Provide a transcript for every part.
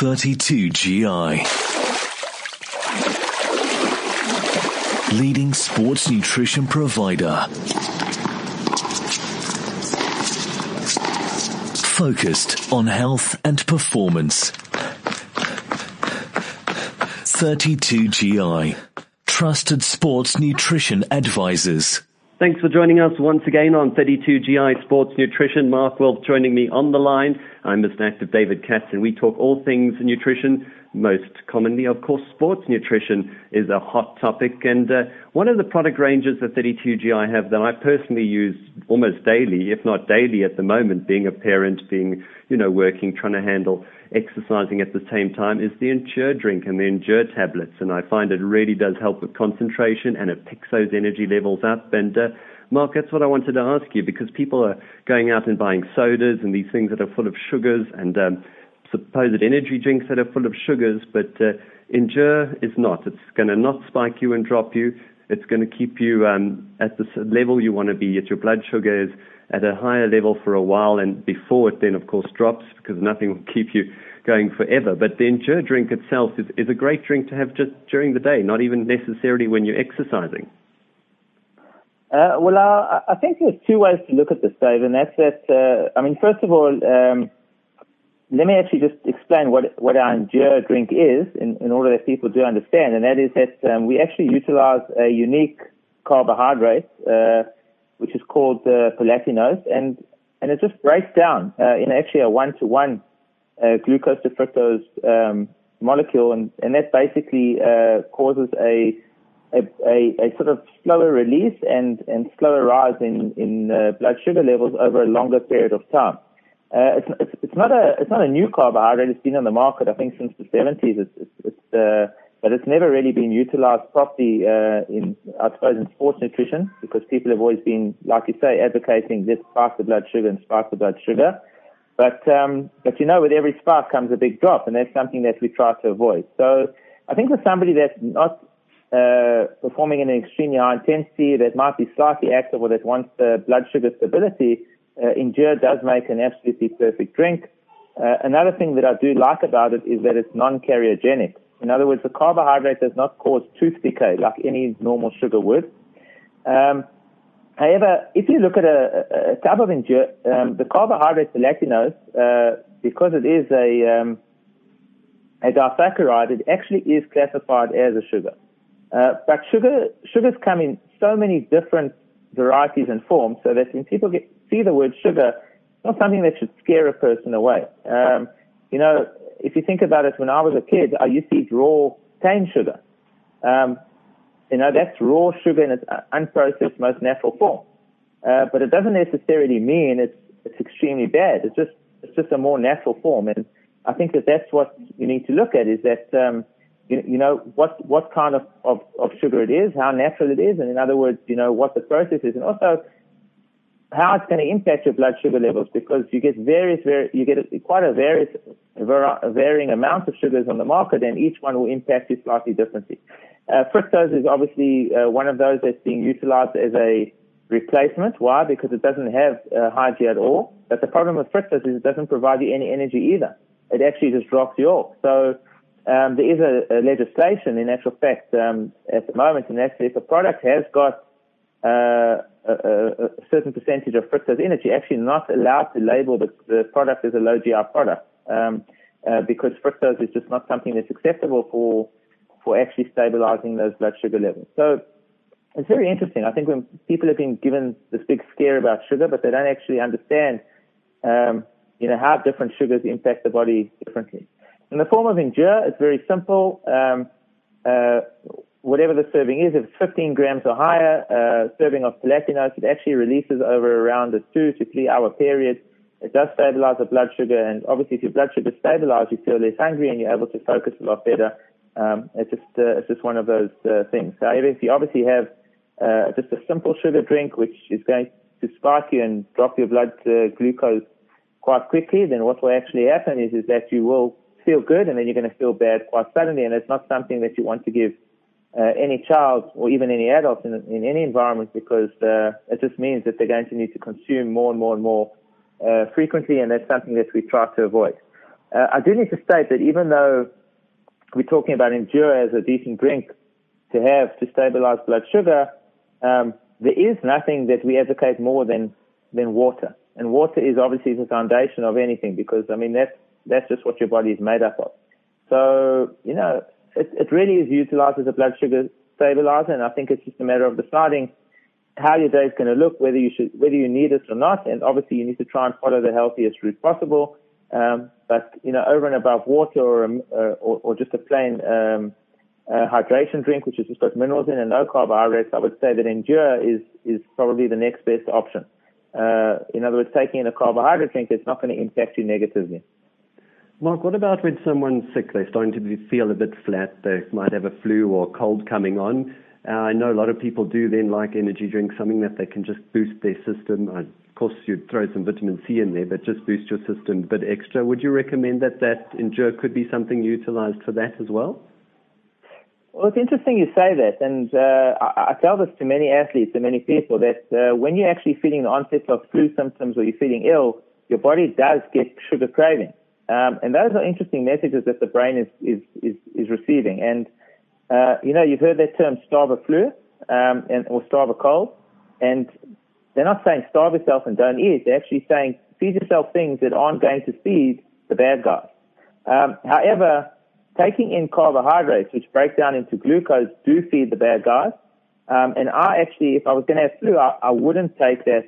32GI. Leading sports nutrition provider. Focused on health and performance. 32GI. Trusted sports nutrition advisors. Thanks for joining us once again on 32GI Sports Nutrition. Mark Wilf joining me on the line. I'm Mr. Active David Katz, and we talk all things nutrition. Most commonly, of course, sports nutrition is a hot topic. And one of the product ranges that 32GI have that I personally use almost daily, if not daily at the moment, being a parent, being, working, trying to handle exercising at the same time, is the Endure drink and the Endure tablets. And I find it really does help with concentration, and it picks those energy levels up. And Mark, that's what I wanted to ask you, because people are going out and buying sodas and these things that are full of sugars and supposed energy drinks that are full of sugars, but Endure is not. It's going to not spike you and drop you. It's going to keep you at the level you want to be, at your blood sugar is at a higher level for a while, and before it then, of course, drops, because nothing will keep you going forever. But the Endure drink itself is a great drink to have just during the day, not even necessarily when you're exercising. I think there's two ways to look at this, Dave, and that's that, first of all, let me actually just explain what our Endure drink is in order that people do understand, and that is that we actually utilize a unique carbohydrate, which is called palatinose, and it just breaks down in actually a one-to-one glucose to fructose molecule, and that basically causes a sort of slower release and slower rise in blood sugar levels over a longer period of time. It's not a new carbohydrate. It's been on the market, I think, since the 70s. But it's never really been utilized properly in sports nutrition, because people have always been, like you say, advocating let's spike the blood sugar and spike the blood sugar. But with every spike comes a big drop, and that's something that we try to avoid. So I think for somebody that's not performing in an extremely high intensity, that might be slightly active, or that wants the blood sugar stability, Endure does make an absolutely perfect drink. Another thing that I do like about it is that it's non-cariogenic. In other words, the carbohydrate does not cause tooth decay like any normal sugar would. However, if you look at a tub of Endure, the carbohydrate lactinose, because it is a disaccharide, it actually is classified as a sugar. But sugars come in so many different varieties and forms, so that when people see the word sugar, it's not something that should scare a person away. If you think about it, when I was a kid, I used to eat raw cane sugar. That's raw sugar in its unprocessed, most natural form. But it doesn't necessarily mean it's extremely bad. It's just a more natural form. And I think that's what you need to look at, is that, what kind of sugar it is, how natural it is, and in other words, what the process is, and also how it's going to impact your blood sugar levels, because you get quite a varying amount of sugars on the market, and each one will impact you slightly differently. Fructose is obviously one of those that's being utilized as a replacement. Why? Because it doesn't have high G at all. But the problem with fructose is it doesn't provide you any energy either. It actually just drops you off. So there is a legislation, in actual fact, at the moment, and that's if a product has got a certain percentage of fructose in it, you're actually not allowed to label the product as a low GI product, because fructose is just not something that's acceptable for actually stabilizing those blood sugar levels. So it's very interesting. I think when people have been given this big scare about sugar, but they don't actually understand, how different sugars impact the body differently. In the form of Endure, it's very simple. Whatever the serving is, if it's 15 grams or higher, serving of palatinose, it actually releases over around a 2 to 3 hour period. It does stabilize the blood sugar, and obviously if your blood sugar is stabilized, you feel less hungry and you're able to focus a lot better. It's just one of those things. So if you obviously have just a simple sugar drink, which is going to spike you and drop your blood glucose quite quickly, then what will actually happen is that you will feel good, and then you're going to feel bad quite suddenly, and it's not something that you want to give any child or even any adult in any environment, because it just means that they're going to need to consume more and more and more frequently, and that's something that we try to avoid. I do need to state that even though we're talking about Endure as a decent drink to have to stabilize blood sugar, there is nothing that we advocate more than water. And water is obviously the foundation of anything, because, I mean, that's just what your body is made up of. So, it really is utilized as a blood sugar stabilizer, and I think it's just a matter of deciding how your day is going to look, whether you need it or not. And obviously you need to try and follow the healthiest route possible. But over and above water or just a plain hydration drink, which has just got minerals in and no carbohydrates, I would say that Endure is probably the next best option. In other words, taking in a carbohydrate drink, it's not going to impact you negatively. Mark, what about when someone's sick? They're starting to feel a bit flat. They might have a flu or cold coming on. I know a lot of people do then like energy drinks, something that they can just boost their system. Of course, you'd throw some vitamin C in there, but just boost your system a bit extra. Would you recommend that Endure could be something utilized for that as well? Well, it's interesting you say that, and I tell this to many athletes and many people, that when you're actually feeling the onset of flu symptoms or you're feeling ill, your body does get sugar craving. And those are interesting messages that the brain is receiving. And you've heard that term starve a flu or starve a cold, and they're not saying starve yourself and don't eat. They're actually saying feed yourself things that aren't going to feed the bad guys. However, taking in carbohydrates, which break down into glucose, do feed the bad guys. And I actually, if I was going to have flu, I wouldn't take that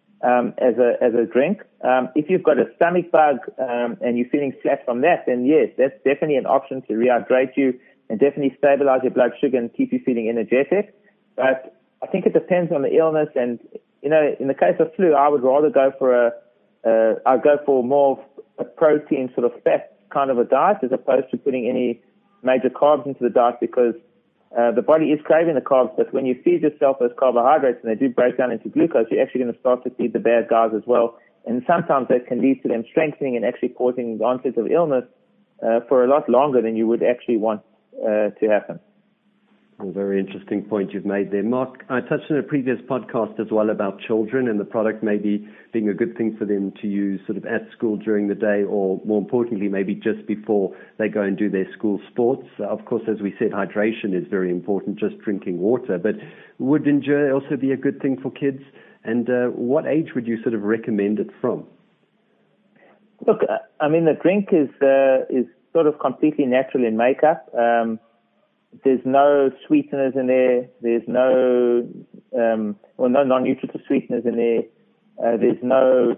as a drink. If you've got a stomach bug and you're feeling flat from that, then yes, that's definitely an option to rehydrate you and definitely stabilize your blood sugar and keep you feeling energetic. But I think it depends on the illness. And, in the case of flu, I would rather go for I'd go for more of a protein sort of fat kind of a diet as opposed to putting any major carbs into the diet, because the body is craving the carbs, but when you feed yourself those carbohydrates and they do break down into glucose, you're actually going to start to feed the bad guys as well. And sometimes that can lead to them strengthening and actually causing the onset of illness for a lot longer than you would actually want to happen. A very interesting point you've made there. Mark, I touched on a previous podcast as well about children and the product maybe being a good thing for them to use sort of at school during the day, or more importantly, maybe just before they go and do their school sports. Of course, as we said, hydration is very important, just drinking water. But would Endure also be a good thing for kids? And what age would you sort of recommend it from? Look, I mean, the drink is sort of completely natural in makeup. There's no sweeteners in there. There's no non-nutritive sweeteners in there. There's no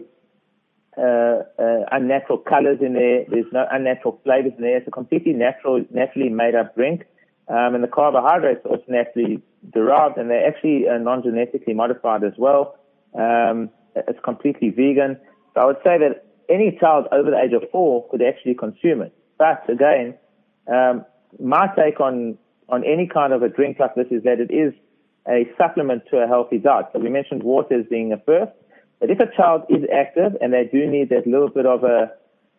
unnatural colors in there. There's no unnatural flavors in there. It's a completely naturally made up drink. And the carbohydrates are also naturally derived, and they're actually non-genetically modified as well. It's completely vegan. So I would say that any child over the age of 4 could actually consume it. But again, my take on any kind of a drink like this is that it is a supplement to a healthy diet. So we mentioned water as being a first, but if a child is active and they do need that little bit of a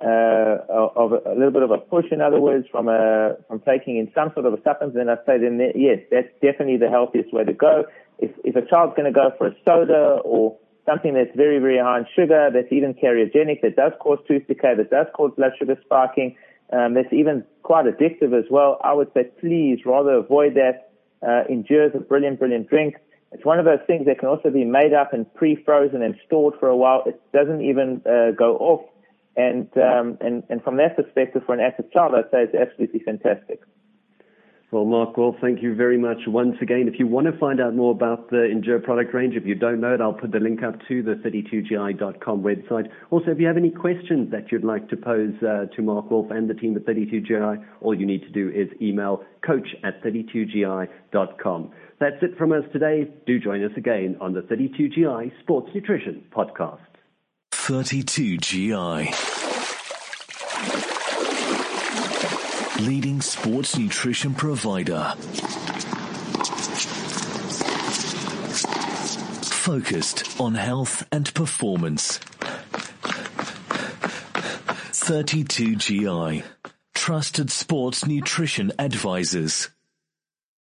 little bit of a push, in other words, from taking in some sort of a supplement, then I'd say yes, that's definitely the healthiest way to go. If a child's going to go for a soda or something that's very, very high in sugar, that's even carcinogenic, that does cause tooth decay, that does cause blood sugar spiking, that's even quite addictive as well, I would say please rather avoid that. Endure is a brilliant, brilliant drink. It's one of those things that can also be made up and pre-frozen and stored for a while. It doesn't even go off. And from that perspective, for an active child, I'd say it's absolutely fantastic. Well, Mark, thank you very much once again. If you want to find out more about the Endure product range, if you don't know it, I'll put the link up to the 32gi.com website. Also, if you have any questions that you'd like to pose to Mark Wolf and the team at 32gi, all you need to do is email coach@32gi.com. That's it from us today. Do join us again on the 32gi Sports Nutrition Podcast. 32gi. Leading sports nutrition provider. Focused on health and performance. 32gi. Trusted sports nutrition advisors.